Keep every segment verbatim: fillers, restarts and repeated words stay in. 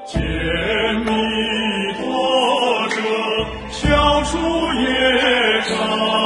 解弥陀者，消除业障。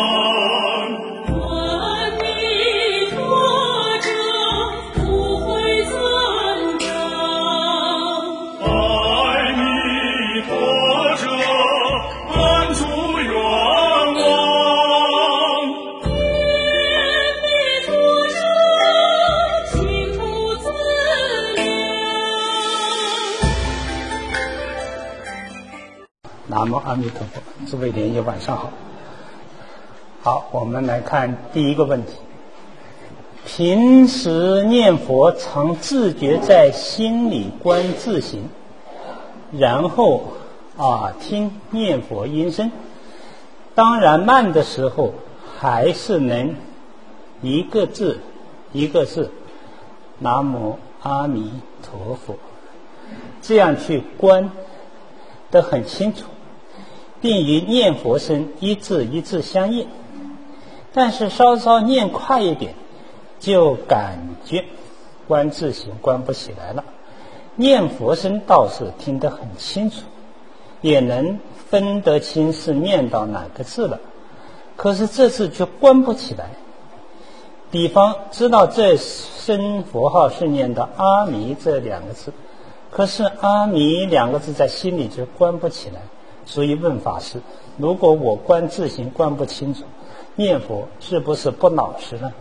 南无阿弥陀佛，诸位莲友晚上好。好，我们来看第一个问题：平时念佛常自觉在心里观自行，然后啊听念佛音声，当然慢的时候还是能一个字一个字南无阿弥陀佛这样去观得很清楚，并与念佛声一字一字相应。但是稍稍念快一点，就感觉观自行观不起来了。念佛声倒是听得很清楚，也能分得清是念到哪个字了，可是这次却观不起来。比方知道这声佛号是念的阿弥这两个字，可是阿弥两个字在心里就观不起来。所以问法师，如果我观自行观不清楚，念佛是不是不老实呢？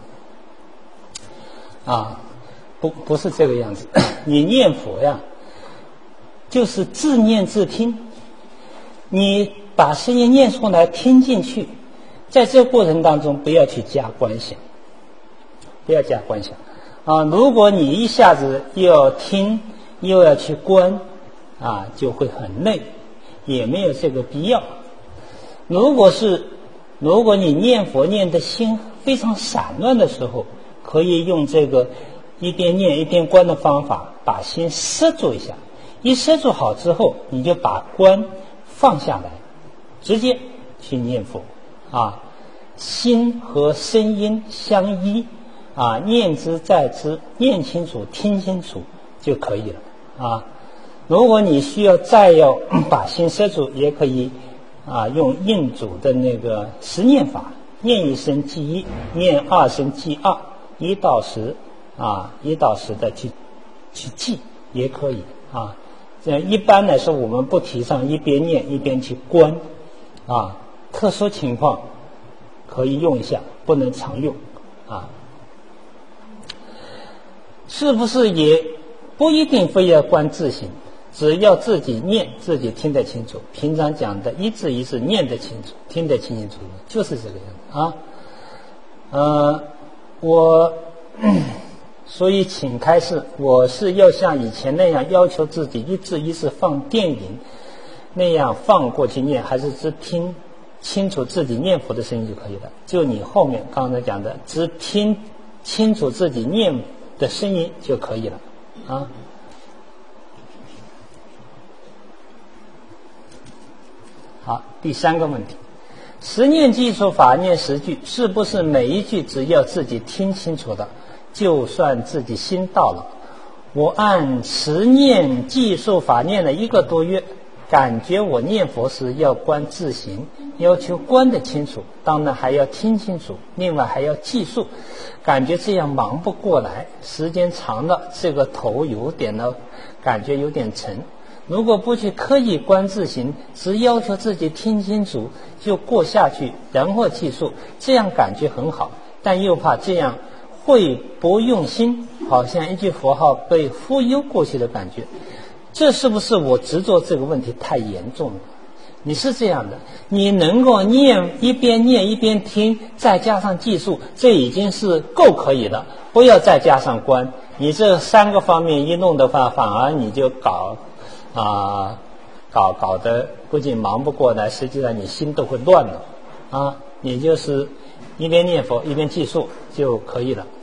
啊，不，不是这个样子。你念佛呀，就是自念自听，你把声音念出来听进去，在这个过程当中不要去加观想，不要加观想啊！如果你一下子又要听又要去观啊，就会很累，也没有这个必要。如果是如果你念佛念的心非常散乱的时候，可以用这个一边念一边观的方法，把心摄住一下。一摄住好之后，你就把观放下来，直接去念佛啊。心和声音相依啊，念之在之，念清楚听清楚就可以了啊。如果你需要再要把心摄住，也可以啊，用印祖的那个十念法，念一声记一，念二声记二，一到十啊，一到十的去去记也可以啊。这一般来说，我们不提倡一边念一边去观啊，特殊情况可以用一下，不能常用啊。是不是也不一定非要观自行？只要自己念，自己听得清楚。平常讲的一字一字念得清楚，听得清清楚楚，就是这个样子啊。呃，我所以请开示，我是要像以前那样要求自己一字一字放电影那样放过去念，还是只听清楚自己念佛的声音就可以了？就你后面刚才讲的，只听清楚自己念的声音就可以了啊。好，第三个问题，十念计数法念十句，是不是每一句只要自己听清楚了，就算自己心到了？我按十念计数法念了一个多月，感觉我念佛时要观自行，要求观得清楚，当然还要听清楚，另外还要计数，感觉这样忙不过来，时间长了，这个头有点呢，感觉有点沉。如果不去刻意观自行，只要求自己听清楚就过下去，然后计数，这样感觉很好，但又怕这样会不用心，好像一句佛号被忽悠过去的感觉。这是不是我执着这个问题太严重了？你是这样的，你能够念一边念一边听，再加上计数，这已经是够可以了，不要再加上观。你这三个方面一弄的话，反而你就搞啊，搞搞得不仅忙不过来，实际上你心都会乱了啊！你就是一边念佛一边计数就可以了。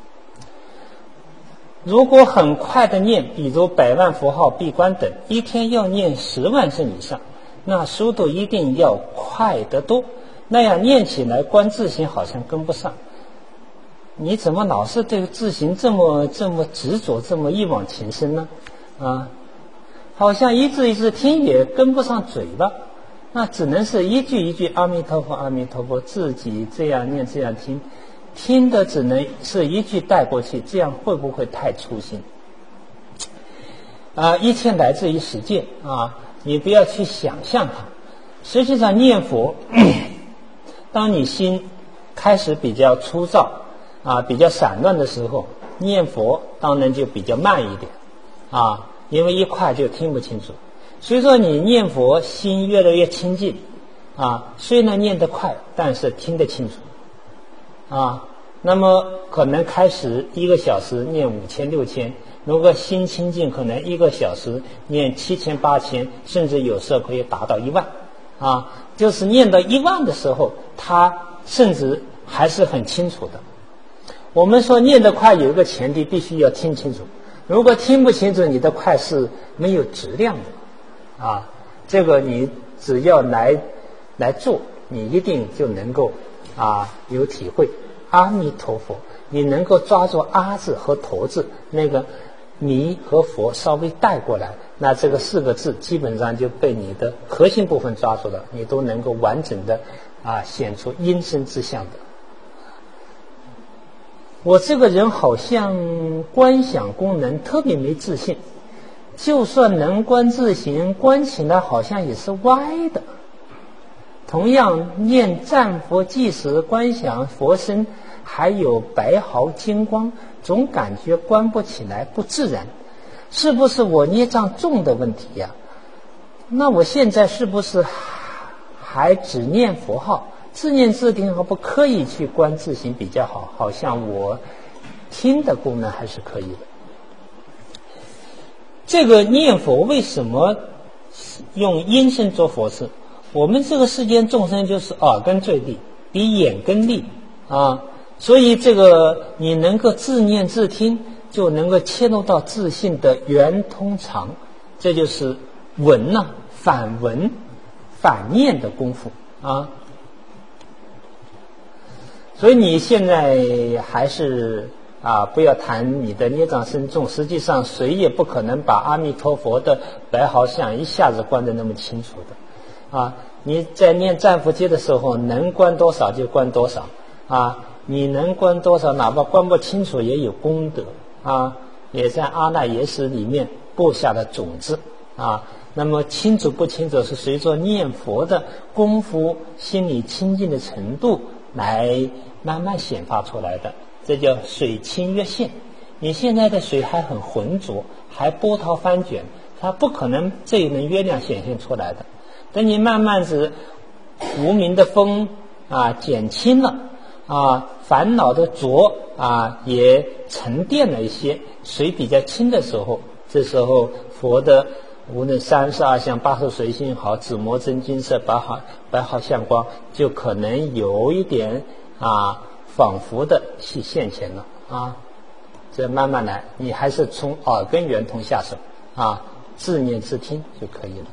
如果很快的念，比如百万佛号闭关等，一天要念十万声以上，那速度一定要快得多，那样念起来观自行好像跟不上。你怎么老是对自行这么这么执着，这么一往情深呢？啊！ 好像一字一字听也跟不上嘴巴，那只能是一句一句阿弥陀佛阿弥陀佛，自己这样念这样听，听的只能是一句带过去，这样会不会太粗心？啊，一切来自于实践啊，你不要去想象它。实际上念佛，当你心开始比较粗糙啊，比较散乱的时候，念佛当然就比较慢一点啊，因为一快就听不清楚。所以说你念佛心越来越清净啊，虽然念得快，但是听得清楚啊。那么可能开始一个小时念五千六千，如果心清净，可能一个小时念七千八千，甚至有时候可以达到一万啊。就是念到一万的时候，他甚至还是很清楚的。我们说念得快有一个前提，必须要听清楚，如果听不清楚，你的快是没有质量的啊。这个你只要来来做，你一定就能够啊有体会。阿弥陀佛，你能够抓住阿字和陀字，那个弥和佛稍微带过来，那这个四个字基本上就被你的核心部分抓住了，你都能够完整的啊显出音声之相的。我这个人好像观想功能特别没自信，就算能观自行，观起来好像也是歪的。同样念赞佛偈时，观想佛身还有白毫金光，总感觉观不起来，不自然。是不是我孽障重的问题呀、啊？那我现在是不是还只念佛号，自念自听，而不刻意去观自行比较好？好像我听的功能还是可以的。这个念佛为什么用音声做佛事？我们这个世间众生就是耳根最利，比眼根利啊，所以这个你能够自念自听，就能够切入到自信的圆通常，这就是闻呐、啊、反闻反念的功夫啊。所以你现在还是啊，不要谈你的孽障深重，实际上谁也不可能把阿弥陀佛的白毫相一下子观得那么清楚的。啊，你在念赞佛偈的时候，能观多少就观多少啊！你能观多少，哪怕观不清楚，也有功德啊！也在阿赖耶识里面播下的种子啊。那么清楚不清楚，是随着念佛的功夫、心理清净的程度来慢慢显发出来的。这叫水清月现。你现在的水还很浑浊，还波涛翻卷，它不可能这一轮月亮显现出来的。等你慢慢是无名的风啊减轻了啊，烦恼的浊啊也沉淀了一些，水比较清的时候，这时候佛的无论三十二相、八十随心好、紫磨真金色、白毫白毫相光，就可能有一点啊仿佛的去现前了啊。这慢慢来，你还是从耳根圆通下手啊，自念自听就可以了。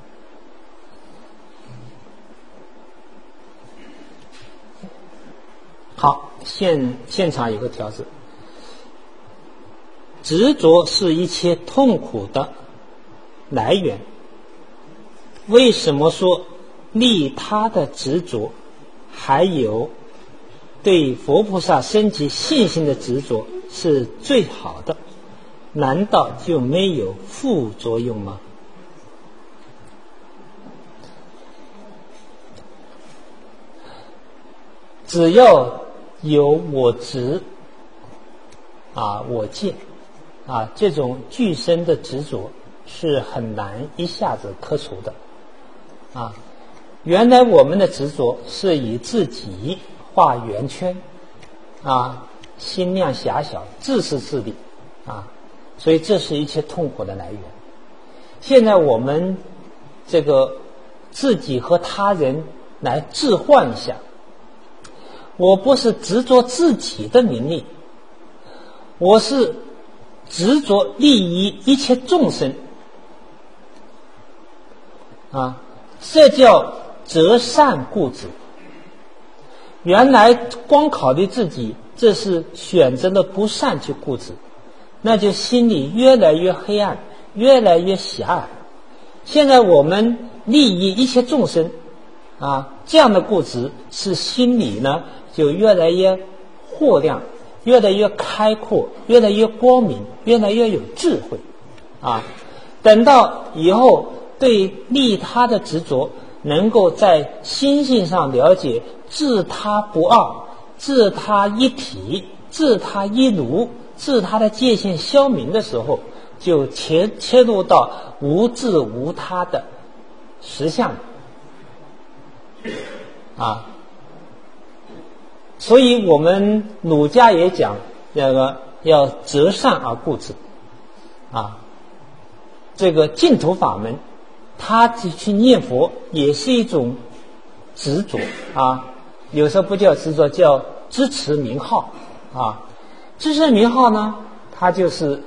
好，现现场有个条子，执着是一切痛苦的来源。为什么说利他的执着，还有对佛菩萨升起信心的执着是最好的？难道就没有副作用吗？只要有我执啊我见啊这种具身的执着是很难一下子克除的啊。原来我们的执着是以自己画圆圈啊，心量狭小，自私自利啊，所以这是一切痛苦的来源。现在我们这个自己和他人来置换一下，我不是执着自己的名利，我是执着利益一切众生啊，这叫择善固执。原来光考虑自己，这是选择了不善去固执，那就心里越来越黑暗，越来越狭隘现在我们利益一切众生啊，这样的固执使心里呢就越来越豁亮，越来越开阔，越来越光明，越来越有智慧啊。等到以后对利他的执着能够在心性上了解自他不二，自他一体，自他一如，自他的界限消明的时候，就切切入到无自无他的实相啊。所以我们儒家也讲这个要择善而固执啊。这个净土法门他去念佛也是一种执着啊，有时候不叫执着，叫支持名号啊。支持名号呢，它就是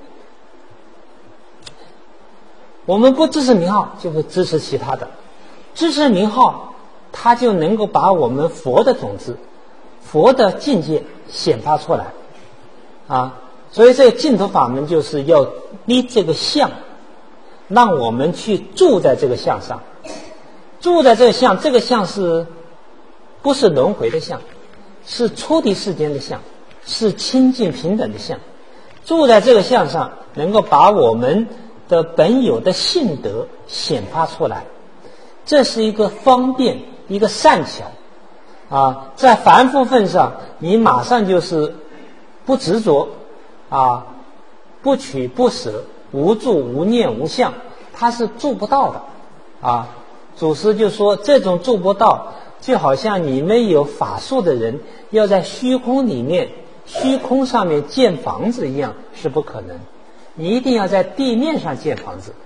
我们不支持名号就会支持其他的，支持名号它就能够把我们佛的种子、佛的境界显发出来啊。所以这个净土法门就是要立这个相，让我们去住在这个相上，住在这个相，这个相是不是轮回的相，是出离世间的相，是清净平等的相。住在这个相上，能够把我们的本有的性德显发出来，这是一个方便，一个善巧啊。在凡夫份上，你马上就是不执着啊，不取不舍，无住无念无相，他是做不到的啊。祖师就说这种做不到，就好像你们有法术的人要在虚空里面虚空上面建房子一样，是不可能，你一定要在地面上建房子。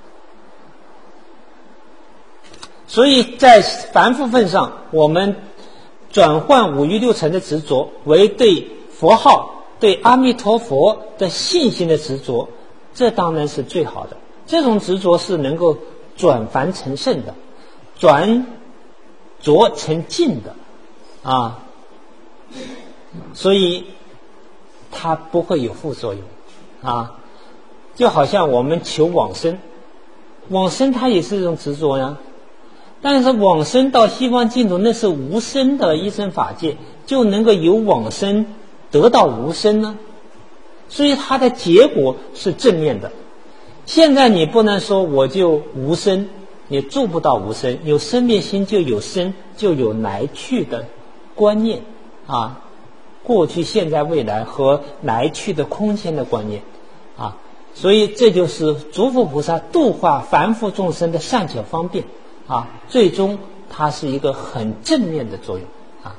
所以在凡夫份上，我们转换五欲六尘的执着为对佛号、对阿弥陀佛的信心的执着，这当然是最好的。这种执着是能够转凡成圣的，转浊成净的啊，所以它不会有副作用啊。就好像我们求往生，往生它也是一种执着呀，但是往生到西方净土那是无生的一生法界，就能够由往生得到无生呢，所以它的结果是正面的。现在你不能说我就无生，你做不到无生，有生灭心就有生，就有来去的观念啊，过去现在未来和来去的空间的观念啊，所以这就是诸佛菩萨度化凡夫众生的善巧方便啊，最终它是一个很正面的作用啊。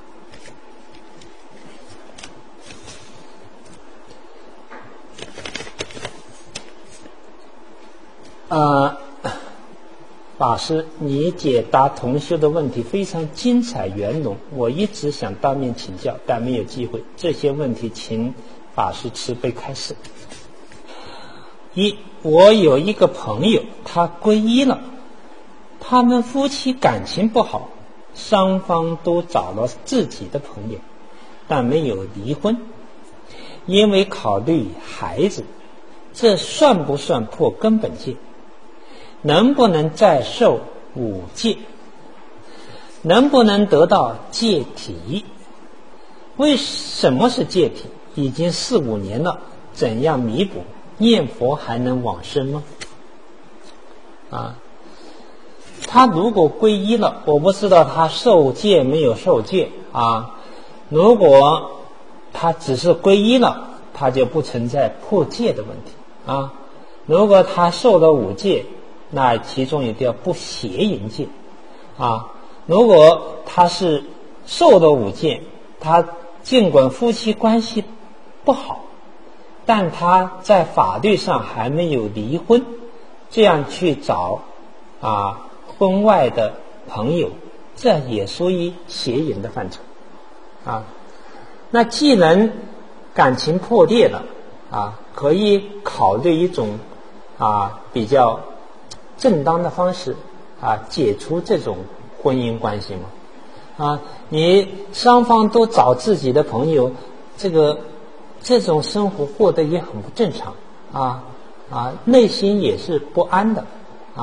呃，法师，你解答同修的问题非常精彩圆融，我一直想当面请教，但没有机会。这些问题请法师慈悲开示。一，我有一个朋友，他皈依了，他们夫妻感情不好，双方都找了自己的朋友，但没有离婚，因为考虑孩子，这算不算破根本戒？能不能再受五戒？能不能得到戒体？为什么是戒体？已经四五年了，怎样弥补？念佛还能往生吗？啊，他如果皈依了，我不知道他受戒没有受戒啊。如果他只是皈依了，他就不存在破戒的问题啊。如果他受了五戒，那其中一条不邪淫戒啊。如果他是受了五戒，他尽管夫妻关系不好，但他在法律上还没有离婚，这样去找啊婚外的朋友，这也属于邪淫的范畴啊。那既然感情破裂了啊，可以考虑一种啊比较正当的方式啊，解除这种婚姻关系吗？啊，你双方都找自己的朋友，这个这种生活过得也很不正常啊啊，内心也是不安的啊。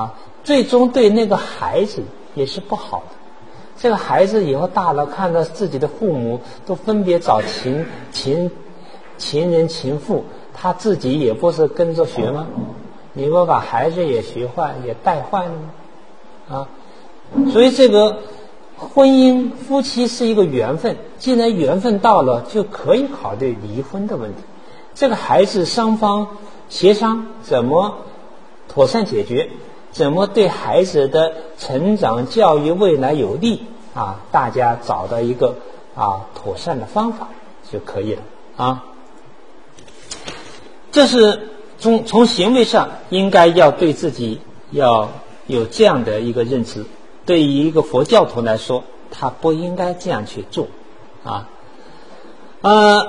最终对那个孩子也是不好的。这个孩子以后大了，看到自己的父母都分别找情情情人情妇，他自己也不是跟着学吗？你不把孩子也学坏，也带坏了吗？啊，所以这个婚姻夫妻是一个缘分，既然缘分到了，就可以考虑离婚的问题。这个孩子双方协商怎么妥善解决，怎么对孩子的成长教育未来有利啊，大家找到一个啊妥善的方法就可以了啊。这是从从行为上应该要对自己要有这样的一个认知。对于一个佛教徒来说，他不应该这样去做啊。呃，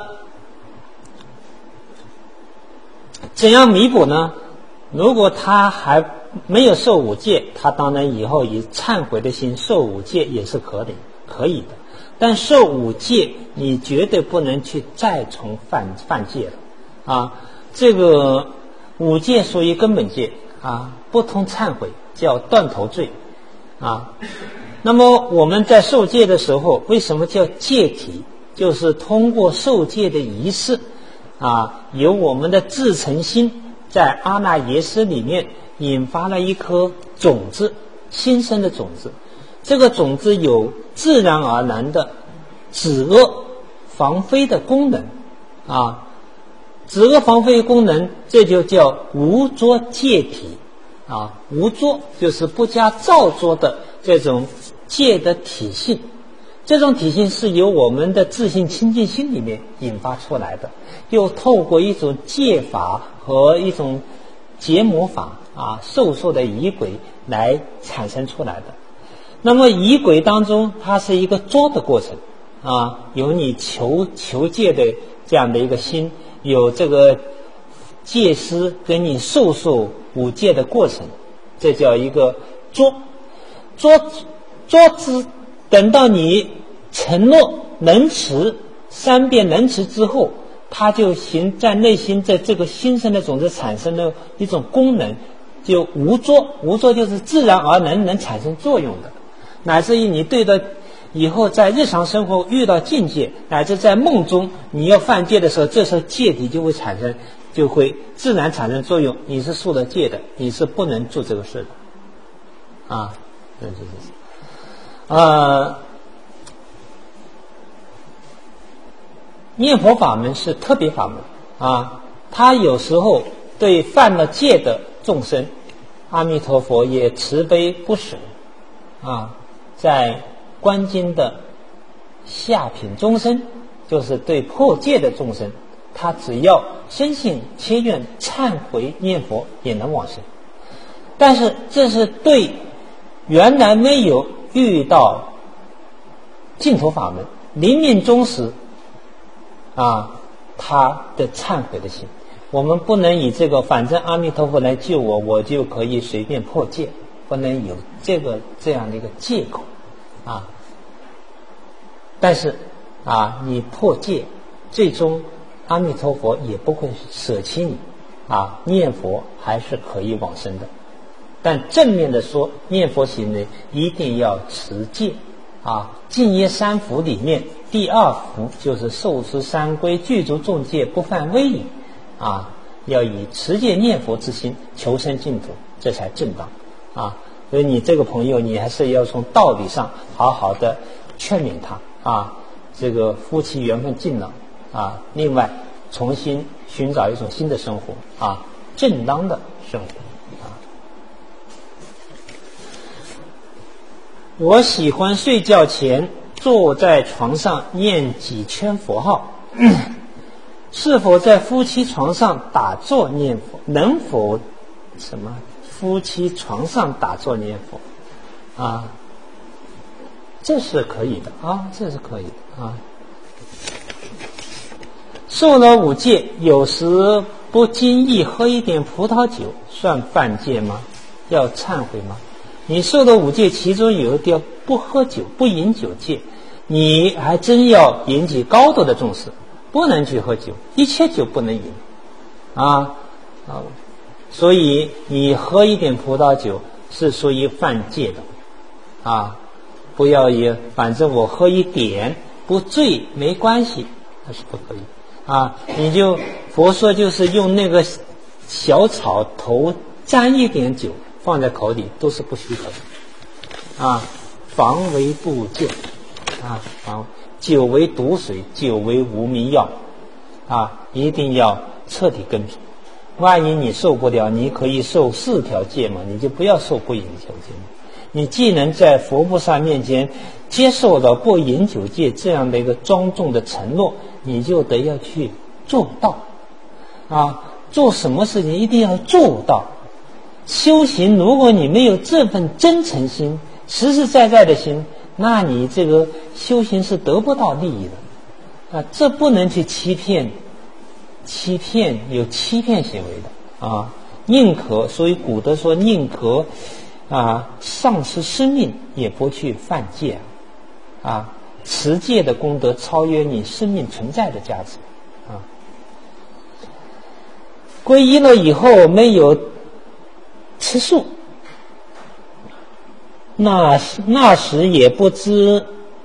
怎样弥补呢？如果他还没有受五戒，他当然以后以忏悔的心受五戒也是可以可以的。但受五戒，你绝对不能去再从犯犯戒了啊！这个五戒属于根本戒啊，不通忏悔叫断头罪啊。那么我们在受戒的时候，为什么叫戒体？就是通过受戒的仪式啊，由我们的至诚心在阿那耶识里面引发了一颗种子，新生的种子。这个种子有自然而然的止恶防非的功能啊，止恶防非功能，这就叫无作戒体啊。无作就是不加造作的这种戒的体性，这种体性是由我们的自信清净心里面引发出来的，又透过一种戒法和一种结魔法啊，受受的仪轨来产生出来的。那么仪轨当中，它是一个作的过程啊，有你求求戒的这样的一个心，有这个戒师跟你受受五戒的过程，这叫一个作。作作之，等到你承诺能持三遍能持之后，它就行在内心在这个新生的种子产生了一种功能，就无作。无作就是自然而然能产生作用的，乃至于你对的以后在日常生活遇到境界，乃至在梦中你要犯戒的时候，这时候戒体就会产生，就会自然产生作用。你是受了戒的，你是不能做这个事的啊。对对对，呃，念佛法门是特别法门啊，它有时候对犯了戒的众生，阿弥陀佛也慈悲不舍啊。在观经的下品众生，就是对破戒的众生，他只要深信切愿忏悔念佛也能往生。但是这是对原来没有遇到净土法门临命终时啊，他的忏悔的心。我们不能以这个反正阿弥陀佛来救我，我就可以随便破戒，不能有这个这样的一个借口啊。但是啊，你破戒，最终阿弥陀佛也不会舍弃你啊，念佛还是可以往生的。但正面的说，念佛行为一定要持戒啊。净业三福里面第二福就是受持三规，具足众戒，不犯威仪啊，要以持戒念佛之心求生净土，这才正当啊。所以你这个朋友，你还是要从道理上好好的劝勉他啊。这个夫妻缘分尽了啊，另外重新寻找一种新的生活啊，正当的生活。我喜欢睡觉前坐在床上念几圈佛号，是否在夫妻床上打坐念佛？能否什么夫妻床上打坐念佛啊？这是可以的啊，这是可以的啊。受了五戒，有时不经意喝一点葡萄酒，算犯戒吗？要忏悔吗？你受的五戒，其中有一条不喝酒、不饮酒戒，你还真要引起高度的重视，不能去喝酒，一切酒不能饮啊啊！所以你喝一点葡萄酒， 是属于犯戒的啊。不要也，反正我喝一点不醉没关系，那是不可以啊。你就佛说就是用那个小草头沾一点酒放在口里都是不许可的啊。防为不戒啊，防酒为毒水，酒为无名药啊，一定要彻底根除。万一你受不了，你可以受四条戒嘛，你就不要受不饮酒戒嘛。你既能在佛菩萨面前接受了不饮酒戒这样的一个庄重的承诺，你就得要去做到啊！做什么事情一定要做到。修行，如果你没有这份真诚心、实实在在的心，那你这个修行是得不到利益的啊！这不能去欺骗，欺骗有欺骗行为的啊！宁可，所以古德说，宁可啊，丧失生命也不去犯戒啊！持戒的功德超越你生命存在的价值啊！皈依了以后没有吃素，那那时也不知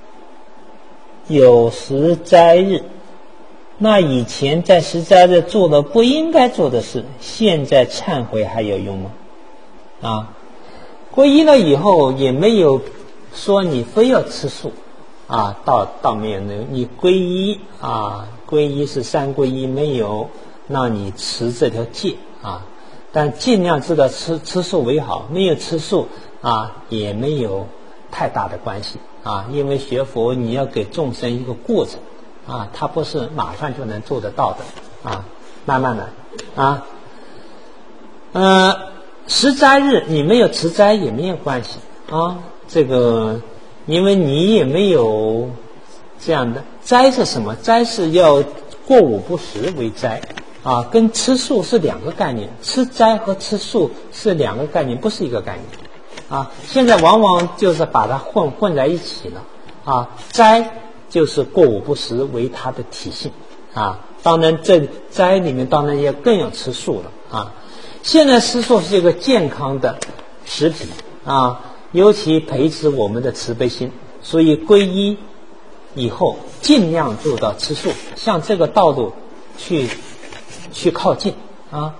有十斋日，那以前在十斋日做了不应该做的事，现在忏悔还有用吗？啊！皈依了以后也没有说你非要吃素啊，倒倒没有那个，你皈依啊，皈依是三皈依，没有让你持这条戒啊，但尽量知道吃吃素为好，没有吃素啊也没有太大的关系啊，因为学佛你要给众生一个过程啊，他不是马上就能做得到的啊，慢慢的啊，呃。持斋日你没有持斋也没有关系啊，这个因为你也没有这样的。斋是什么？斋是要过午不食为斋啊，跟吃素是两个概念，吃斋和吃素是两个概念，不是一个概念啊。现在往往就是把它混混在一起了啊。斋就是过午不食为它的体性啊，当然这斋里面当然也更有吃素了啊。现在吃素是一个健康的食品啊，尤其培植我们的慈悲心，所以皈依以后尽量做到吃素，向这个道路去去靠近啊。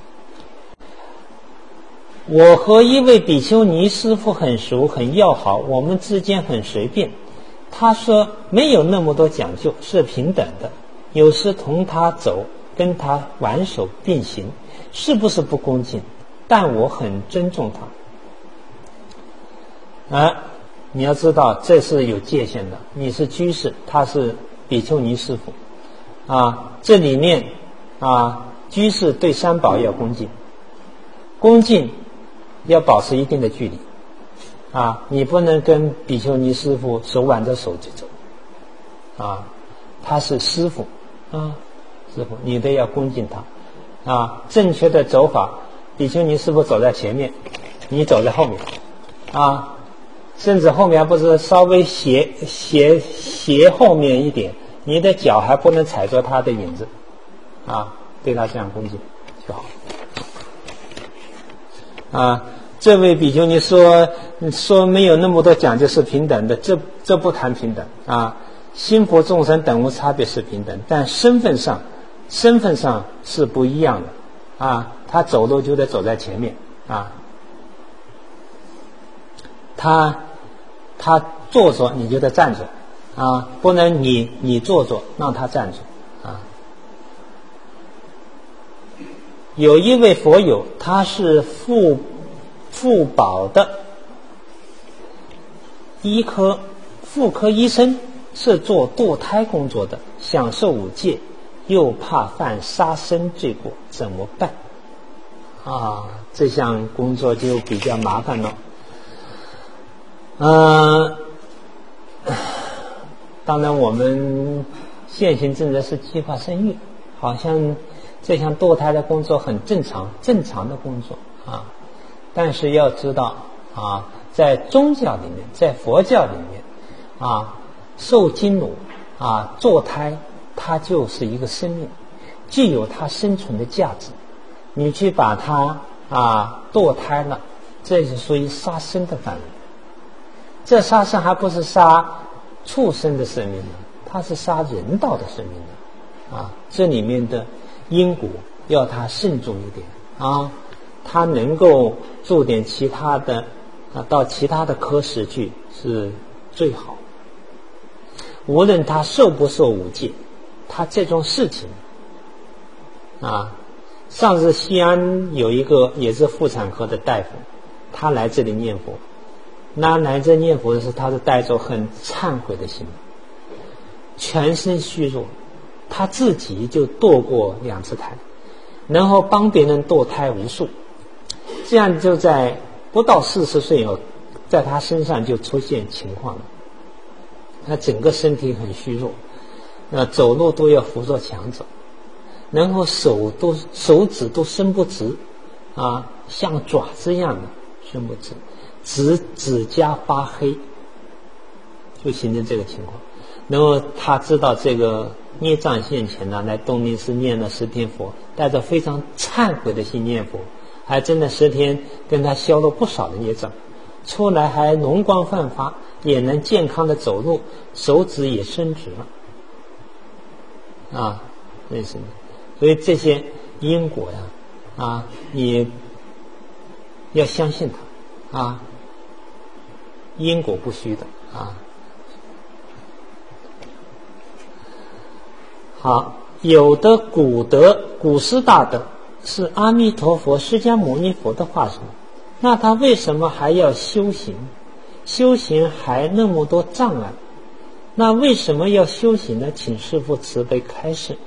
我和一位比丘尼师父很熟很要好，我们之间很随便，他说没有那么多讲究，是平等的，有时同他走跟他挽手并行，是不是不恭敬？但我很尊重他啊！你要知道这是有界限的，你是居士，他是比丘尼师父啊，这里面啊，居士对三宝要恭敬，恭敬要保持一定的距离啊，你不能跟比丘尼师父手挽着手就走啊，他是师父啊，师父你得要恭敬他啊，正确的走法，比丘尼师父走在前面，你走在后面啊，甚至后面还不是稍微斜斜斜后面一点，你的脚还不能踩着他的影子啊，对他这样恭敬就好啊。这位比丘尼说说没有那么多讲究是平等的，这这不谈平等啊，心佛众生等无差别是平等，但身份上身份上是不一样的啊，他走路就得走在前面啊，他他坐着你就得站着啊，不能你你坐着让他站着啊。有一位佛友，他是妇妇保的医科妇科医生，是做堕胎工作的，享受五戒，又怕犯杀生罪过，怎么办啊？这项工作就比较麻烦了。嗯、呃，当然我们现行正在是计划生育，好像这项堕胎的工作很正常，正常的工作啊。但是要知道啊，在宗教里面，在佛教里面啊，受精乳啊，堕胎，它就是一个生命，具有它生存的价值。你去把它啊堕胎了这是属于杀生的范围。这杀生还不是杀畜生的生命呢，它是杀人道的生命的啊。这里面的因果要他慎重一点啊，他能够做点其他的啊，到其他的科室去是最好。无论他受不受五戒，他这种事情啊，上次西安有一个也是妇产科的大夫，他来这里念佛，那来这念佛的时候，他是带着很忏悔的心，全身虚弱，他自己就堕过两次胎，然后帮别人堕胎无数，这样就在不到四十岁哦，在他身上就出现情况了。他整个身体很虚弱，呃，走路都要扶着墙走，然后手都手指都伸不直，啊，像爪子一样的伸不直，指指甲发黑，就形成这个情况。然后他知道这个孽障现前呢，来东林寺念了十天佛，带着非常忏悔的心念佛，还真的十天跟他消了不少的孽障，出来还容光焕发，也能健康的走路，手指也伸直了啊，为什么？所以这些因果呀啊，你要相信它啊，因果不虚的啊。好，有的古德古师大德是阿弥陀佛释迦牟尼佛的化身，那他为什么还要修行？修行还那么多障碍，那为什么要修行呢？请师父慈悲开示。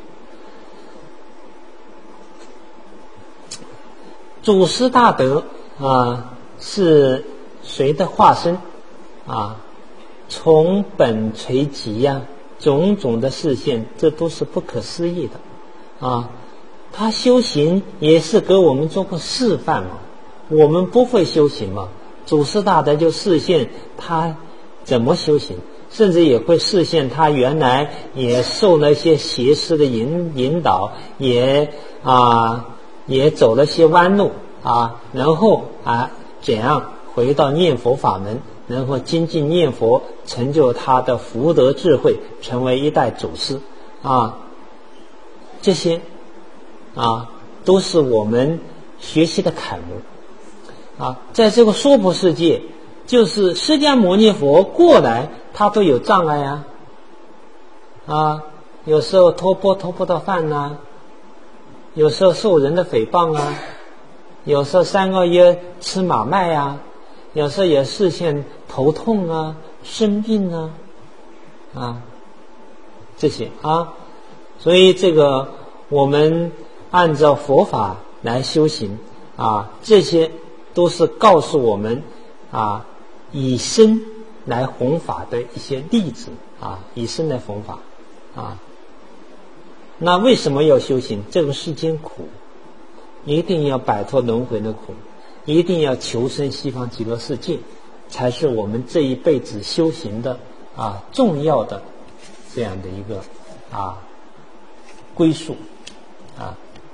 祖师大德啊，是谁的化身啊？从本垂集呀、啊，种种的视线，这都是不可思议的啊。他修行也是给我们做过示范嘛，我们不会修行嘛，祖师大德就示现他怎么修行，甚至也会示现他原来也受了一些邪师的引引导，也啊也走了些弯路啊，然后啊怎样回到念佛法门，然后精进念佛，成就他的福德智慧，成为一代祖师啊，这些啊都是我们学习的楷模啊。在这个娑婆世界，就是释迦牟尼佛过来，他都有障碍呀啊，有时候托钵托不到饭呐、啊，有时候受人的诽谤啊，有时候三个月吃马麦呀、啊，有时候也视线头痛啊、生病啊啊这些啊，所以这个我们按照佛法来修行啊，这些都是告诉我们啊，以身来弘法的一些例子啊，以身来弘法啊。那为什么要修行？这个世间苦，一定要摆脱轮回的苦，一定要求生西方极乐世界，才是我们这一辈子修行的啊重要的这样的一个啊归宿啊。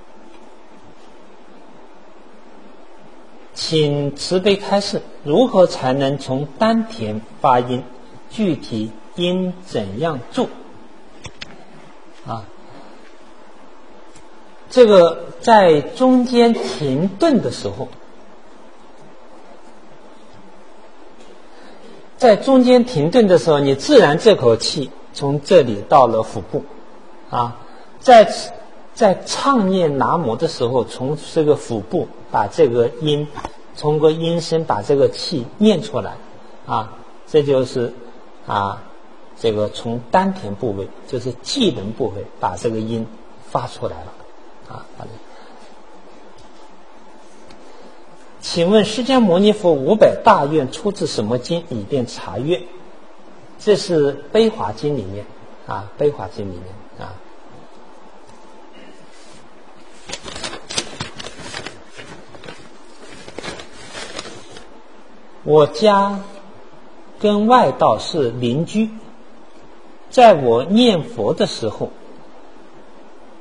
请慈悲开示，如何才能从丹田发音？具体应怎样做？啊，这个在中间停顿的时候，在中间停顿的时候，你自然这口气从这里到了腹部，啊，在在唱念南无的时候，从这个腹部把这个音，从个音声把这个气念出来，啊，这就是啊，这个从丹田部位，就是技能部位，把这个音发出来了，啊，好的。请问释迦牟尼佛五百大愿出自什么经？以便查阅。这是悲华经里面啊，悲华经里面啊。我家跟外道是邻居，在我念佛的时候，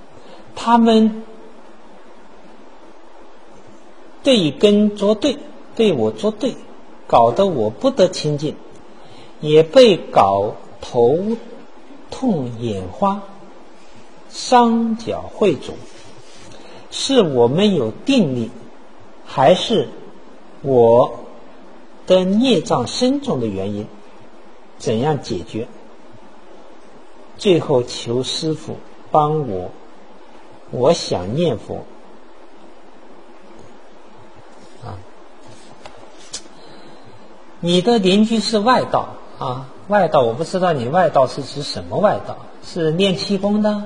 他们对跟作对， 对我作对，搞得我不得清净，也被搞头痛眼花，伤脚会肿，是我没有定力，还是我的孽障深重的原因？怎样解决？最后求师父帮我，我想念佛啊。你的邻居是外道啊，外道我不知道你外道是指什么外道，是练气功的？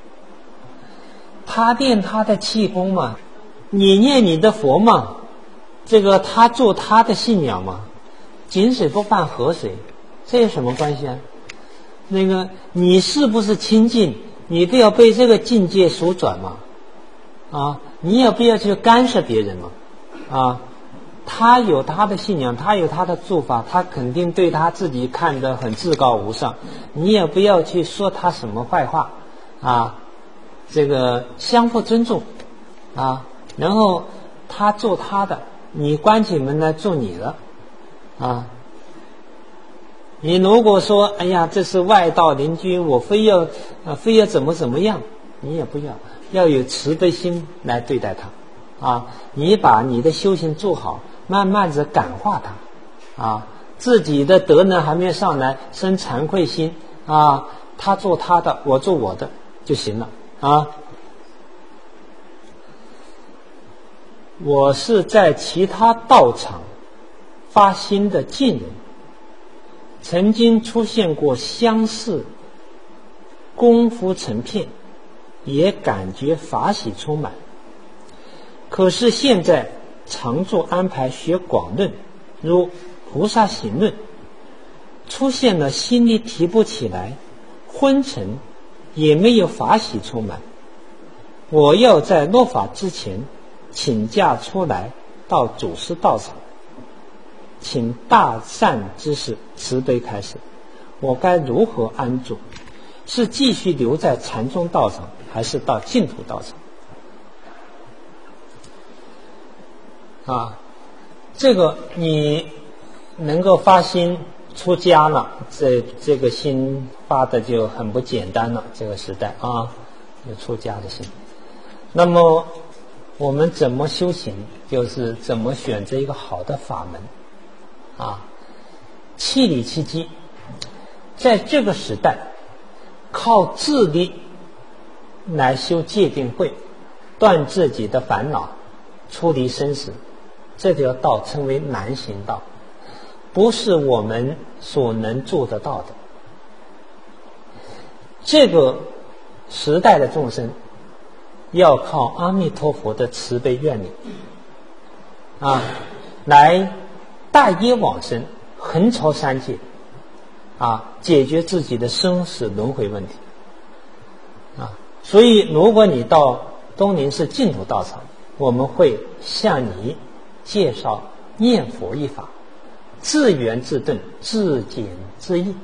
他练他的气功嘛，你念你的佛嘛，这个他做他的信仰嘛，井水不犯河水，这有什么关系啊？那个你是不是清净，你不要被这个境界所转嘛，啊，你也不要去干涉别人嘛，啊，他有他的信仰，他有他的做法，他肯定对他自己看得很至高无上，你也不要去说他什么坏话啊，这个相互尊重啊，然后他做他的，你关起门来做你的啊。你如果说哎呀这是外道邻居，我非要呃非要怎么怎么样，你也不要，要有慈悲心来对待他啊。你把你的修行做好，慢慢的感化他啊，自己的德能还没上来，生惭愧心啊，他做他的，我做我的就行了啊。我是在其他道场发心的近人，曾经出现过相似功夫成片，也感觉法喜充满。可是现在常做安排学广论，如菩萨行论，出现了心里提不起来，昏沉，也没有法喜充满。我要在落法之前请假出来到祖师道场，请大善知识慈悲开示，我该如何安住？是继续留在禅宗道场，还是到净土道场？啊，这个你能够发心出家了，这这个心发的就很不简单了。这个时代啊，有出家的心。那么我们怎么修行？就是怎么选择一个好的法门啊，气理气机。在这个时代，靠自力来修戒定慧，断自己的烦恼，出离生死，这条道称为难行道，不是我们所能做得到的。这个时代的众生要靠阿弥陀佛的慈悲愿力啊，来大业往生，横超三界啊，解决自己的生死轮回问题啊。所以如果你到东林寺净土道场，我们会向你介绍念佛一法，自圆自顿，自简自易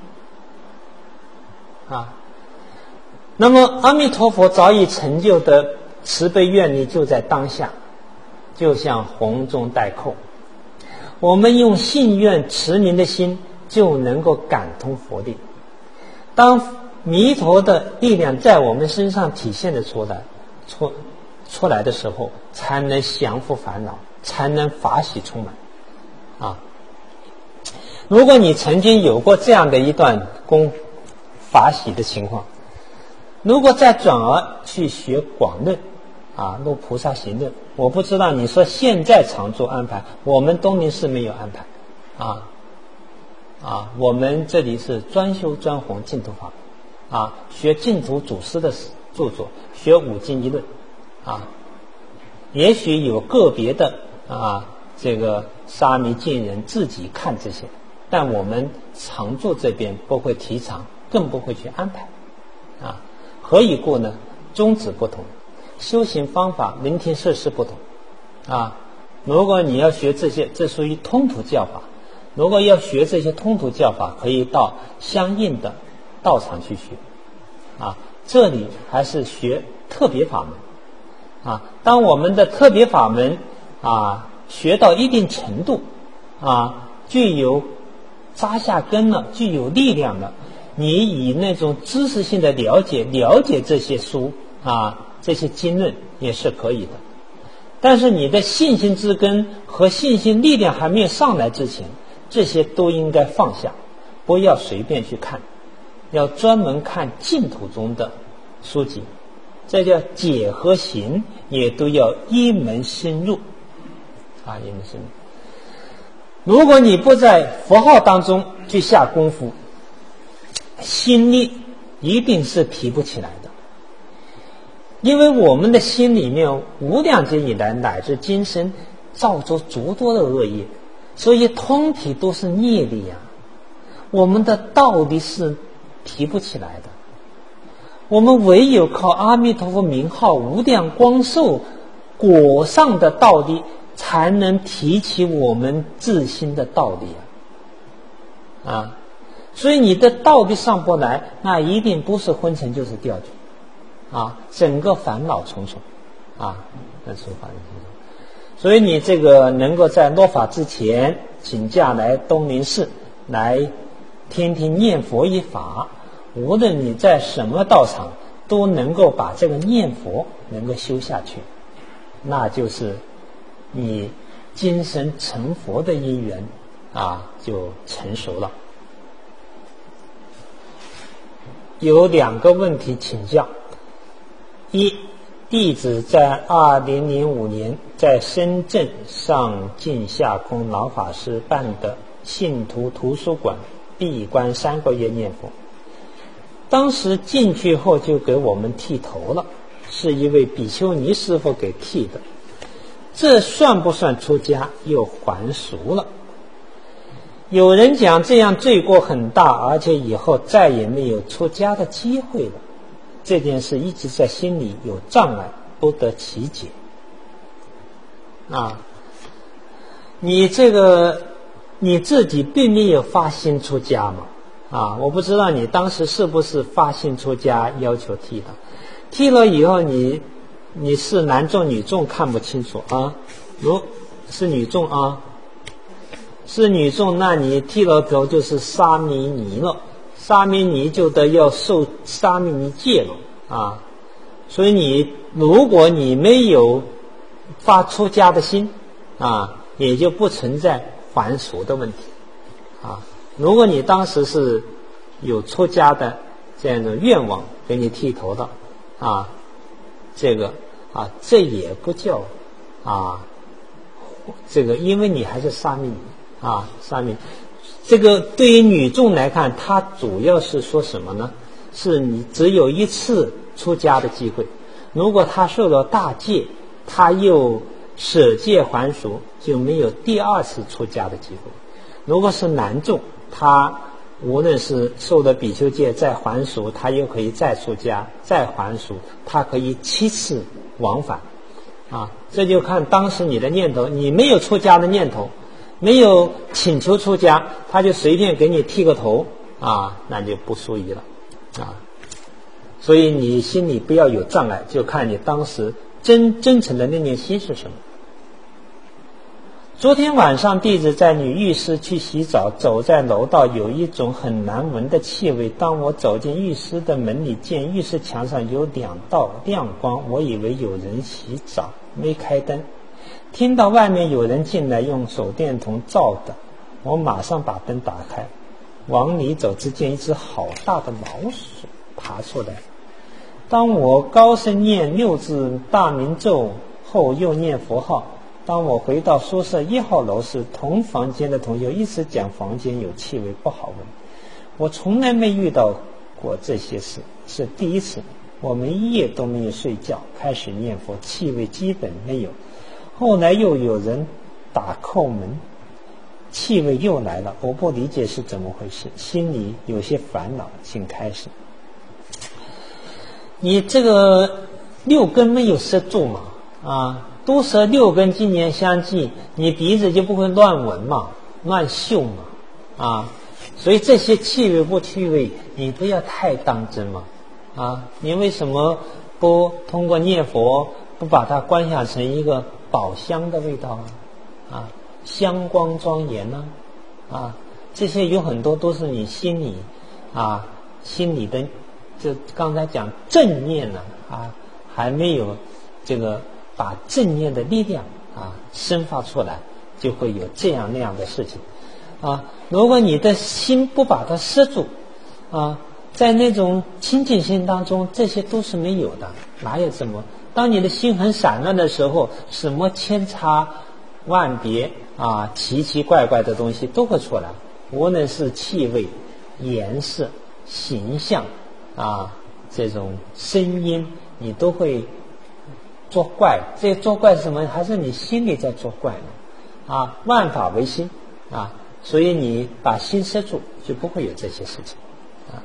啊。那么阿弥陀佛早已成就的慈悲愿力就在当下，就像红中带扣，我们用信愿持名的心就能够感通佛力。当弥陀的力量在我们身上体现的出来出出来的时候，才能降伏烦恼，才能法喜充满啊。如果你曾经有过这样的一段功法喜的情况，如果再转而去学广论啊，入菩萨行论，我不知道你说现在常做安排，我们东林寺没有安排啊啊，我们这里是专修专弘净土法啊，学净土祖师的著作，学五经一论啊，也许有个别的啊这个沙弥净人自己看这些，但我们常住这边不会提倡，更不会去安排啊。何以故呢？宗旨不同，修行方法、聆听设施不同啊。如果你要学这些，这属于通途教法。如果要学这些通途教法，可以到相应的道场去学啊。这里还是学特别法门啊。当我们的特别法门啊学到一定程度啊，具有扎下根了，具有力量了，你以那种知识性的了解了解这些书啊，这些经论也是可以的。但是你的信心之根和信心力量还没有上来之前，这些都应该放下，不要随便去看，要专门看净土中的书籍，这叫解和行，也都要一门深入啊，一门深入。如果你不在佛号当中去下功夫，心力一定是提不起来的。因为我们的心里面无量劫以来乃至今生造作诸多的恶业，所以通体都是业力啊，我们的道理是提不起来的。我们唯有靠阿弥陀佛名号无量光寿果上的道理，才能提起我们自心的道理啊！啊，所以你的道理上不来，那一定不是昏沉就是掉举啊，整个烦恼重重啊，那是烦恼重重。所以你这个能够在落法之前请假来东林寺来听听念佛一法，无论你在什么道场都能够把这个念佛能够修下去，那就是你今生成佛的因缘啊，就成熟了。有两个问题请教：一，弟子在二零零五年在深圳上净下空老法师办的信徒图书馆闭关三个月念佛，当时进去后就给我们剃头了，是一位比丘尼师傅给剃的，这算不算出家？又还俗了。有人讲这样罪过很大，而且以后再也没有出家的机会了。这件事一直在心里有障碍，不得其解。啊，你这个你自己并没有发心出家嘛？啊，我不知道你当时是不是发心出家要求剃的，剃了以后你你是男众女众看不清楚啊，如是女众啊，是女众，那你剃了头就是沙弥尼了，沙弥尼就得要受沙弥尼戒了啊。所以你如果你没有发出家的心啊，也就不存在还俗的问题啊。如果你当时是有出家的这样的愿望，给你剃头的啊，这个啊，这也不叫啊，这个因为你还是沙弥尼啊，沙弥。这个对于女众来看，她主要是说什么呢？是你只有一次出家的机会，如果她受了大戒，她又舍戒还俗，就没有第二次出家的机会。如果是男众，他无论是受了比丘戒再还俗，他又可以再出家再还俗，他可以七次往返啊。这就看当时你的念头，你没有出家的念头，没有请求出家，他就随便给你剃个头啊，那就不属于了啊。所以你心里不要有障碍，就看你当时真真诚的那念心是什么。昨天晚上弟子在女浴室去洗澡，走在楼道，有一种很难闻的气味。当我走进浴室的门里，见浴室墙上有两道亮光，我以为有人洗澡，没开灯。听到外面有人进来用手电筒照的，我马上把灯打开，往里走，只见一只好大的老鼠爬出来。当我高声念六字大明咒后，又念佛号。当我回到宿舍一号楼时，同房间的同学一直讲房间有气味不好闻。我从来没遇到过这些事，是第一次。我们一夜都没有睡觉，开始念佛，气味基本没有。后来又有人打叩门，气味又来了，我不理解是怎么回事，心里有些烦恼。请开始。你这个六根没有塞住嘛？啊，都舌六根今年相继，你鼻子就不会乱闻嘛，乱嗅嘛，啊，所以这些气味不气味，你不要太当真嘛，啊，你为什么不通过念佛，不把它观想成一个宝香的味道啊？ 啊，香光庄严呢，啊，这些有很多都是你心里啊，心里的，就刚才讲正念呢，啊，还没有这个把正念的力量啊生发出来，就会有这样那样的事情啊。如果你的心不把它摄住啊，在那种清净心当中，这些都是没有的，哪有这么？当你的心很散乱的时候，什么千差万别啊，奇奇怪怪的东西都会出来，无论是气味、颜色、形象啊，这种声音，你都会作怪。这作怪是什么？还是你心里在作怪呢？啊，万法唯心啊，所以你把心摄住，就不会有这些事情啊。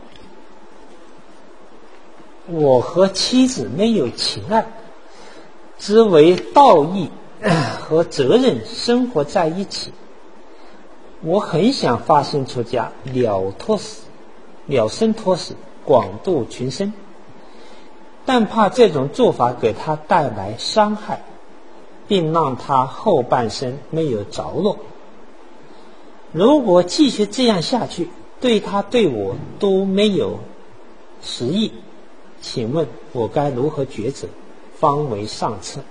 我和妻子没有情爱，只为道义和责任生活在一起。我很想发心出家，了脱死，了生脱死，广度群生，但怕这种做法给他带来伤害，并让他后半生没有着落。如果继续这样下去，对他对我都没有实益，请问我该如何抉择，方为上策？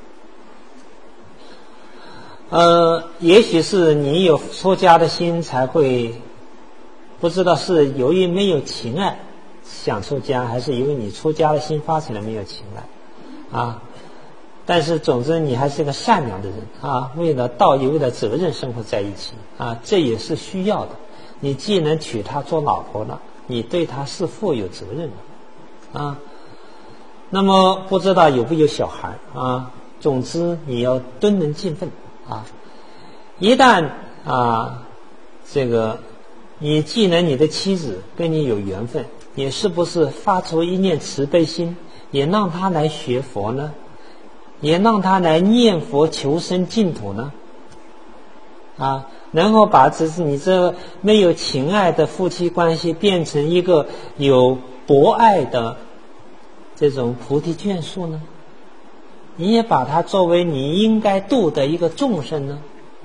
呃，也许是你有出家的心才会，不知道是由于没有情爱想出家，还是因为你出家的心发起来没有情爱啊。但是总之你还是个善良的人啊，为了道义，为了责任生活在一起啊，这也是需要的。你既能娶她做老婆了，你对她是负有责任的啊。那么不知道有没有小孩啊？总之你要敦能尽分啊。一旦啊，这个你既然你的妻子跟你有缘分，你是不是发出一念慈悲心，也让她来学佛呢？也让他来念佛求生净土呢？啊，然后把只是你这没有情爱的夫妻关系变成一个有博爱的这种菩提眷属呢？你也把它作为你应该度的一个众生呢？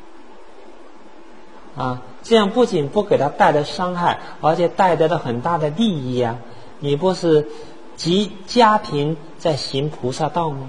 啊，这样不仅不给他带来伤害，而且带来了很大的利益啊！你不是集家贫在行菩萨道吗？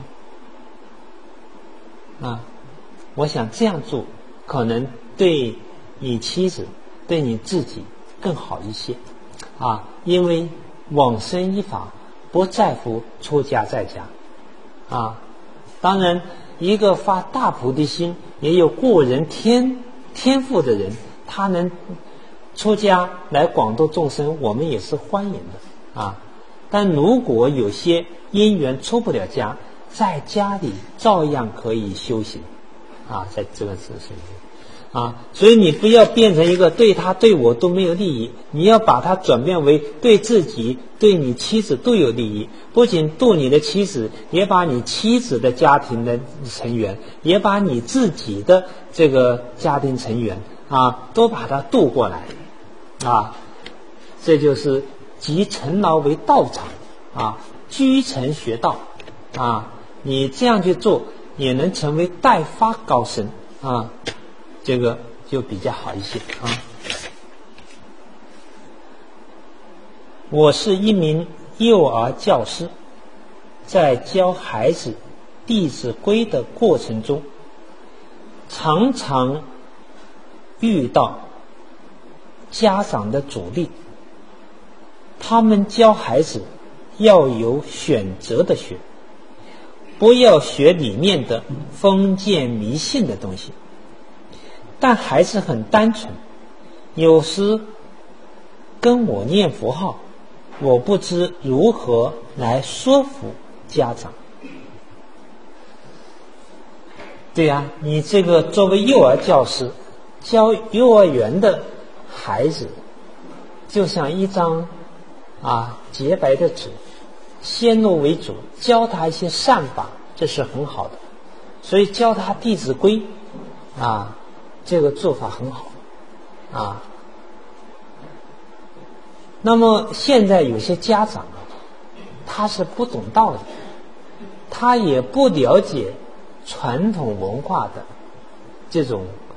啊，我想这样做可能对你妻子对你自己更好一些啊，因为往生依法不在乎出家在家啊。当然一个发大菩提心也有过人天天赋的人，他能出家来广度众生，我们也是欢迎的啊。但如果有些因缘出不了家，在家里照样可以修行啊，在这个事情啊，所以你不要变成一个对他对我都没有利益，你要把它转变为对自己对你妻子都有利益，不仅度你的妻子，也把你妻子的家庭的成员，也把你自己的这个家庭成员啊，都把它度过来啊，这就是集尘劳为道场啊，居尘学道啊。你这样去做也能成为代发高僧啊，这个就比较好一些啊。我是一名幼儿教师，在教孩子《弟子规》的过程中，常常遇到家长的阻力。他们教孩子要有选择的学，不要学里面的封建迷信的东西。但孩子很单纯，有时跟我念佛号，我不知如何来说服家长。对呀、啊，你这个作为幼儿教师，教幼儿园的孩子，就像一张啊洁白的纸，先入为主，教他一些善法，这是很好的。所以教他《弟子规》啊，这个做法很好啊。那么现在有些家长啊，他是不懂道理，他也不了解传统文化的这种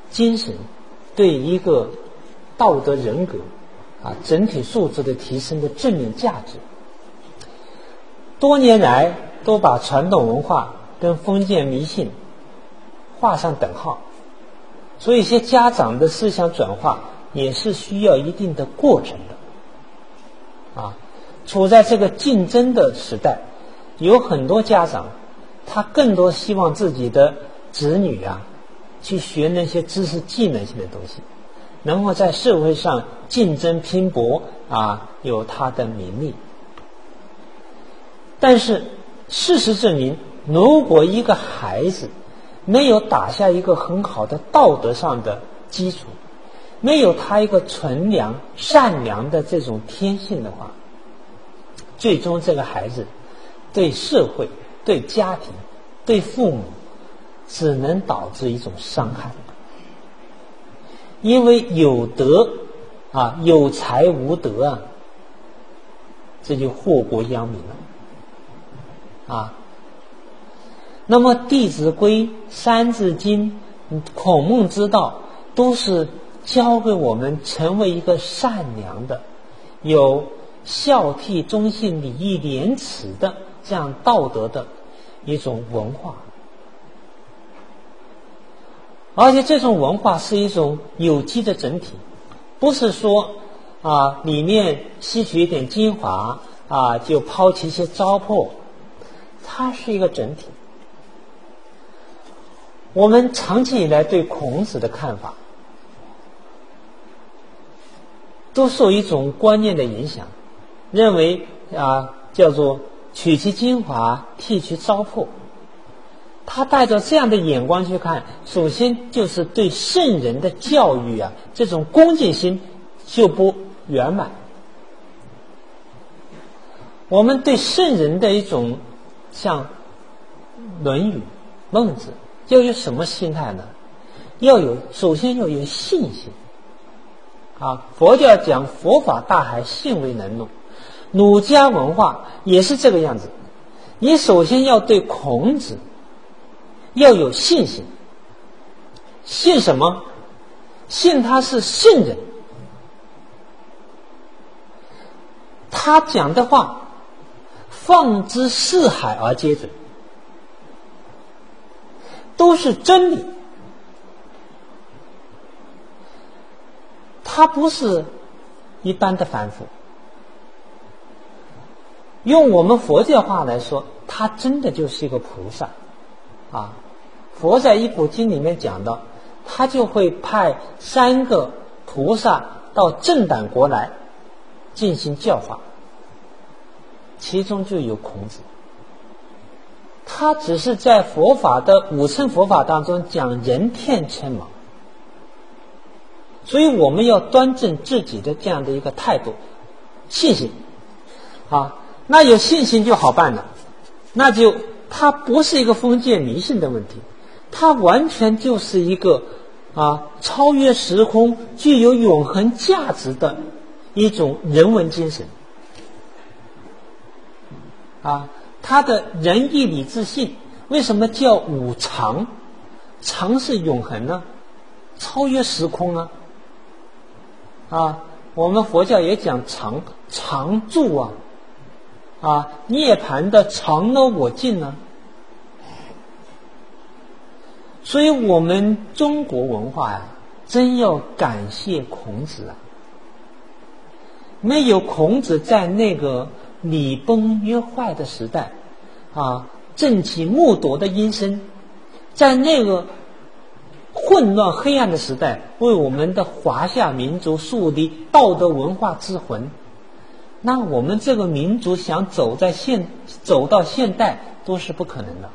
精神对一个道德人格啊整体素质的提升的正面价值。多年来都把传统文化跟封建迷信画上等号，所以一些家长的思想转化也是需要一定的过程的啊。处在这个竞争的时代，有很多家长他更多希望自己的子女啊去学那些知识技能性的东西，能够在社会上竞争拼搏啊，有他的名利。但是事实证明，如果一个孩子没有打下一个很好的道德上的基础，没有他一个纯良善良的这种天性的话，最终这个孩子对社会、对家庭、对父母只能导致一种伤害。因为有德啊，有才无德啊，这就祸国殃民了啊。那么《弟子规》《三字经》《孔孟之道》都是教给我们成为一个善良的、有孝悌忠信礼义廉耻的这样道德的一种文化。而且这种文化是一种有机的整体，不是说啊里面吸取一点精华啊就抛弃一些糟粕，它是一个整体。我们长期以来对孔子的看法都受一种观念的影响，认为啊叫做取其精华，剔其糟粕。他带着这样的眼光去看，首先就是对圣人的教育啊，这种恭敬心就不圆满。我们对圣人的一种像《论语》《孟子》要有什么心态呢？要有，首先要有信心啊。佛教讲佛法大海，信为能弄，儒家文化也是这个样子。你首先要对孔子要有信心，信什么？信他是圣人，他讲的话放之四海而皆准，都是真理，他不是一般的凡夫。用我们佛教话来说，他真的就是一个菩萨啊。佛在一部经里面讲到，他就会派三个菩萨到正胆国来进行教化，其中就有孔子。他只是在佛法的五乘佛法当中讲人天称盲，所以我们要端正自己的这样的一个态度，信心啊。那有信心就好办了，那就它不是一个封建迷信的问题，它完全就是一个啊超越时空、具有永恒价值的一种人文精神啊。它的仁义礼智信为什么叫五常？常是永恒呢，超越时空啊啊！我们佛教也讲常，常住啊啊，涅槃的常呢我净呢。所以我们中国文化呀、啊，真要感谢孔子啊！没有孔子在那个礼崩乐坏的时代啊，正起木铎的音声，在那个混乱黑暗的时代，为我们的华夏民族树立道德文化之魂，那我们这个民族想走在现走到现代都是不可能的。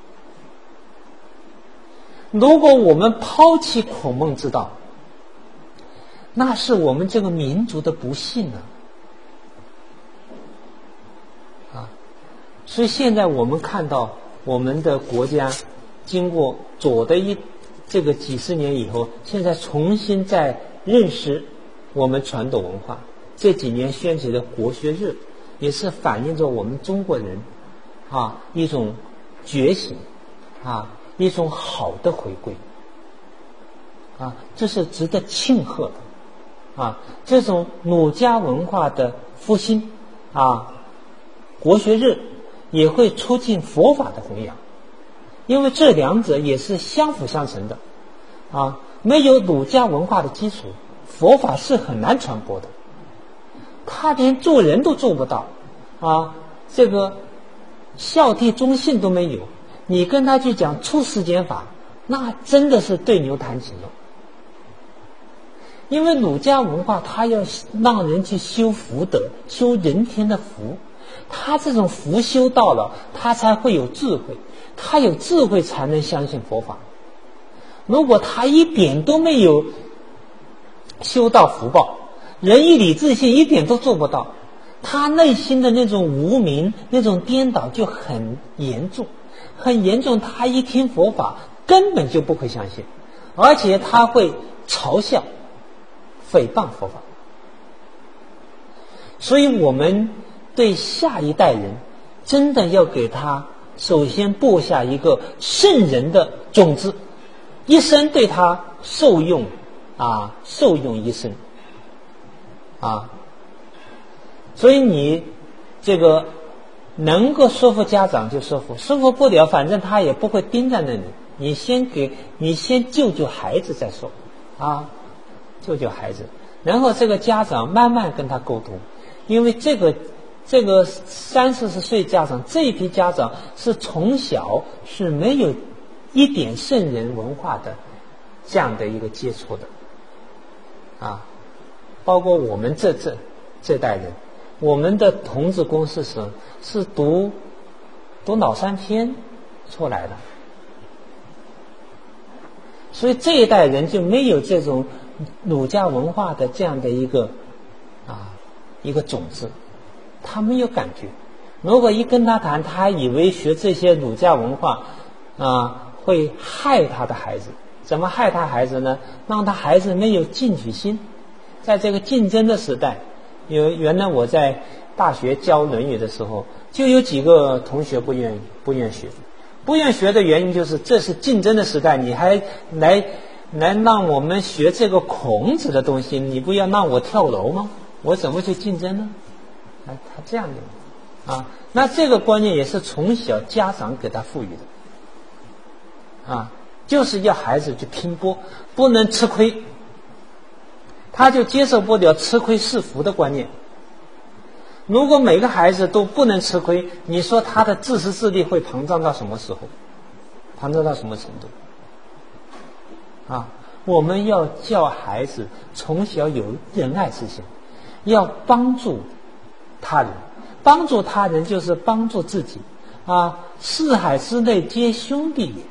如果我们抛弃孔孟之道，那是我们这个民族的不幸啊！啊，所以现在我们看到我们的国家经过左的一这个几十年以后，现在重新在认识我们传统文化。这几年掀起的国学热，也是反映着我们中国人啊一种觉醒啊，一种好的回归啊，这是值得庆贺的啊。这种儒家文化的复兴啊，国学日也会促进佛法的弘扬，因为这两者也是相辅相成的啊。没有儒家文化的基础，佛法是很难传播的。他连做人都做不到啊，这个孝悌忠信都没有，你跟他去讲出世间法，那真的是对牛弹琴了。因为儒家文化他要让人去修福德，修人天的福，他这种福修到了，他才会有智慧，他有智慧才能相信佛法。如果他一点都没有修到福报，仁义礼智信一点都做不到，他内心的那种无明，那种颠倒就很严重很严重。他一听佛法根本就不会相信，而且他会嘲笑诽谤佛法。所以我们对下一代人真的要给他首先播下一个圣人的种子，一生对他受用啊，受用一生啊。所以你这个能够说服家长就说服，说服不了反正他也不会盯在那里，你先给你先救救孩子再说啊，救救孩子，然后这个家长慢慢跟他沟通。因为这个这个三四十岁家长，这一批家长是从小是没有一点圣人文化的这样的一个接触的啊，包括我们这这这代人，我们的童子功是什么？是读读老三篇出来的，所以这一代人就没有这种儒家文化的这样的一个啊一个种子，他没有感觉。如果一跟他谈，他还以为学这些儒家文化啊会害他的孩子。怎么害他孩子呢？让他孩子没有进取心。在这个竞争的时代，有原来我在大学教《论语》的时候，就有几个同学不愿意不愿学，不愿学的原因就是这是竞争的时代，你还来来让我们学这个孔子的东西，你不要让我跳楼吗？我怎么去竞争呢？啊，他这样的啊，那这个观念也是从小家长给他赋予的啊，就是要孩子去拼搏，不能吃亏，他就接受不了吃亏是福的观念。如果每个孩子都不能吃亏，你说他的自私自利会膨胀到什么时候？膨胀到什么程度？啊，我们要教孩子从小有仁爱之心，要帮助他人，帮助他人就是帮助自己啊！四海之内皆兄弟也。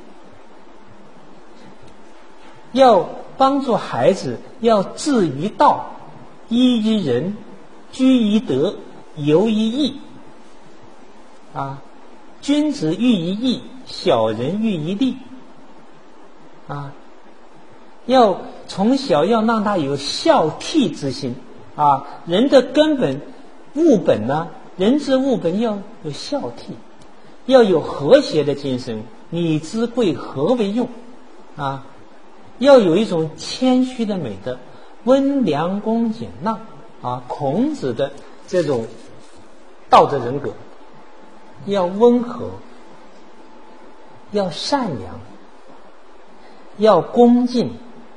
要帮助孩子，要志于道，依于仁，居于德，游于义啊！君子喻于义，小人喻于利啊！要从小要让他有孝悌之心啊！人的根本物本呢，人之物本要有孝悌，要有和谐的精神。礼之贵，和为用啊！要有一种谦虚的美德，温良恭俭让啊！孔子的这种道德人格，要温和，要善良，要恭敬，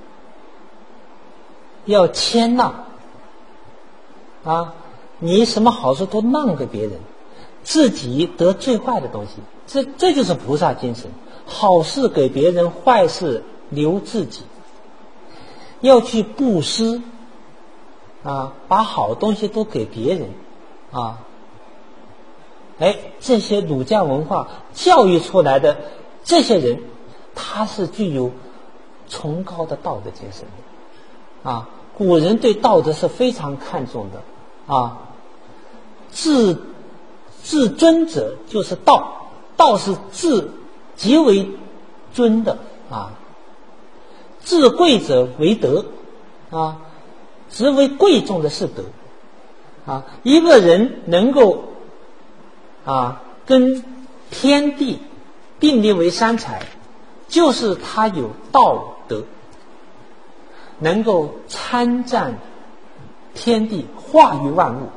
要谦让啊！你什么好处都让给别人，自己得最坏的东西，这这就是菩萨精神。好事给别人，坏事留自己。要去布施啊，把好东西都给别人啊。哎，这些儒家文化教育出来的这些人，他是具有崇高的道德精神的啊。古人对道德是非常看重的啊。至至尊者就是道，道是至极为尊的啊。至贵者为德啊，极为贵重的是德啊。一个人能够啊跟天地并列为三才，就是他有道德能够参赞天地，化育万物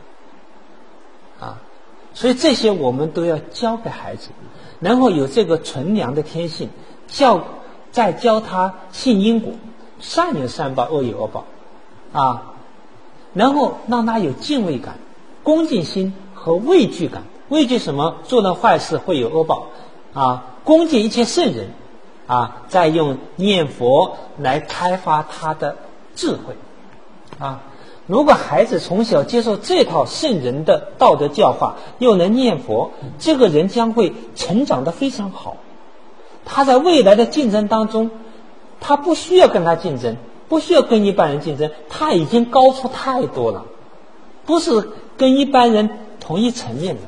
啊。所以这些我们都要教给孩子，然后有这个纯良的天性，教再教他信因果，善有善报，恶有恶报啊，然后让他有敬畏感、恭敬心和畏惧感。畏惧什么？做了坏事会有恶报啊。恭敬一切圣人啊，再用念佛来开发他的智慧啊。如果孩子从小接受这套圣人的道德教化，又能念佛，这个人将会成长得非常好。他在未来的竞争当中，他不需要跟他竞争，不需要跟一般人竞争，他已经高出太多了，不是跟一般人同一层面的。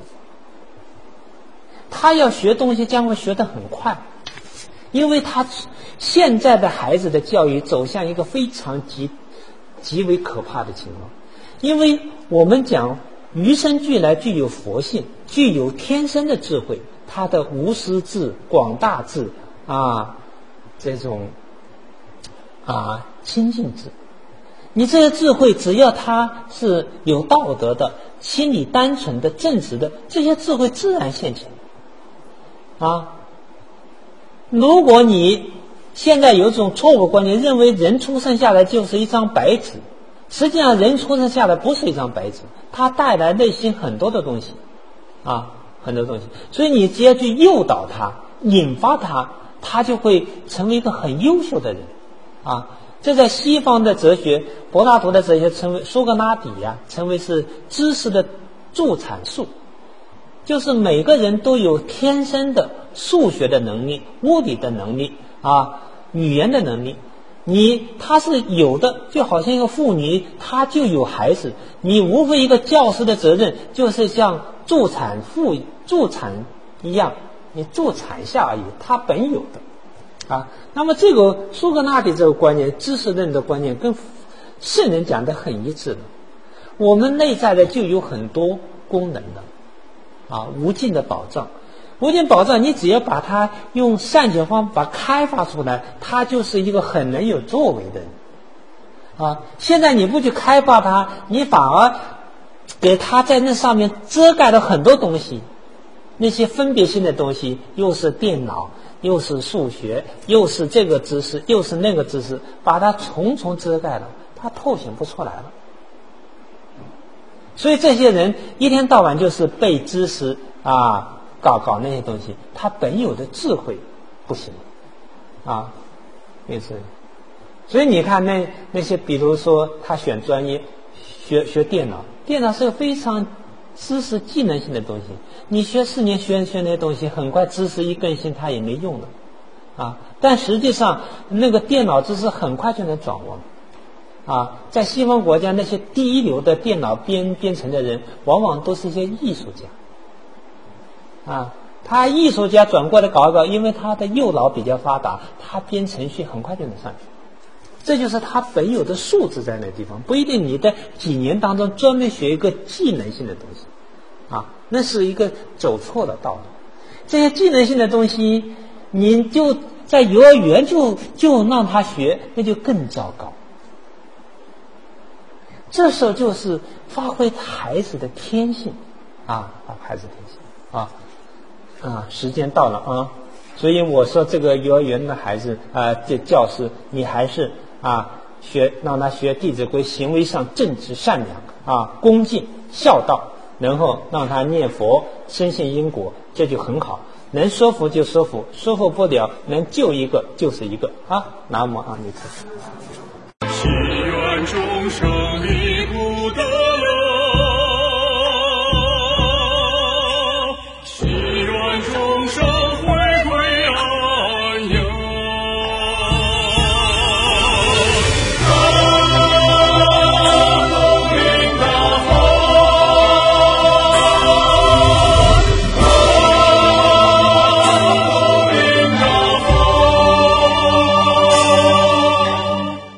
他要学东西将会学得很快，因为他现在的孩子的教育走向一个非常极极为可怕的情况。因为我们讲与生俱来具有佛性，具有天生的智慧，他的无私智、广大智啊，这种啊清净智，你这些智慧只要他是有道德的、心理单纯的、正直的，这些智慧自然现前啊。如果你现在有一种错误观念，认为人出生下来就是一张白纸，实际上人出生下来不是一张白纸，他带来内心很多的东西啊，很多东西。所以你只要去诱导他、引发他，他就会成为一个很优秀的人啊。这在西方的哲学，柏拉图的哲学称为苏格拉底呀、啊，称为是知识的助产术，就是每个人都有天生的数学的能力、物理的能力啊、语言的能力。你他是有的，就好像一个妇女，她就有孩子，你无非一个教师的责任就是像助产妇助产一样，你助产下而已，他本有的啊。那么这个苏格拉底这个观念，知识论的观念跟圣人讲的很一致的。我们内在的就有很多功能的啊，无尽的宝藏。无尽宝藏，你只要把它用善解方法开发出来，它就是一个很能有作为的人啊。现在你不去开发它，你反而给它在那上面遮盖了很多东西，那些分别性的东西，又是电脑，又是数学，又是这个知识，又是那个知识，把它重重遮盖了，它透显不出来了。所以这些人一天到晚就是背知识啊，搞搞那些东西，他本有的智慧不行啊，也是。所以你看那那些，比如说他选专业，学学电脑，电脑是个非常知识技能性的东西。你学四年学学那些东西，很快知识一更新，它也没用的啊。但实际上，那个电脑知识很快就能转忘啊。在西方国家，那些第一流的电脑编编程的人，往往都是一些艺术家。啊，他艺术家转过来搞一搞，因为他的右脑比较发达，他编程序很快就能上去。这就是他本有的素质在那地方，不一定你在几年当中专门学一个技能性的东西啊，那是一个走错的道路。这些技能性的东西，你就在幼儿园就就让他学，那就更糟糕。这时候就是发挥孩子的天性啊，发挥孩子的天性啊。啊，时间到了啊，所以我说这个幼儿园的孩子啊，这教师你还是啊学让他学《弟子规》，行为上正直善良啊，恭敬孝道，然后让他念佛，深信因果，这就很好。能说服就说服，说服不了，能救一个就是一个啊。南无阿弥陀佛。 祈愿众生离苦得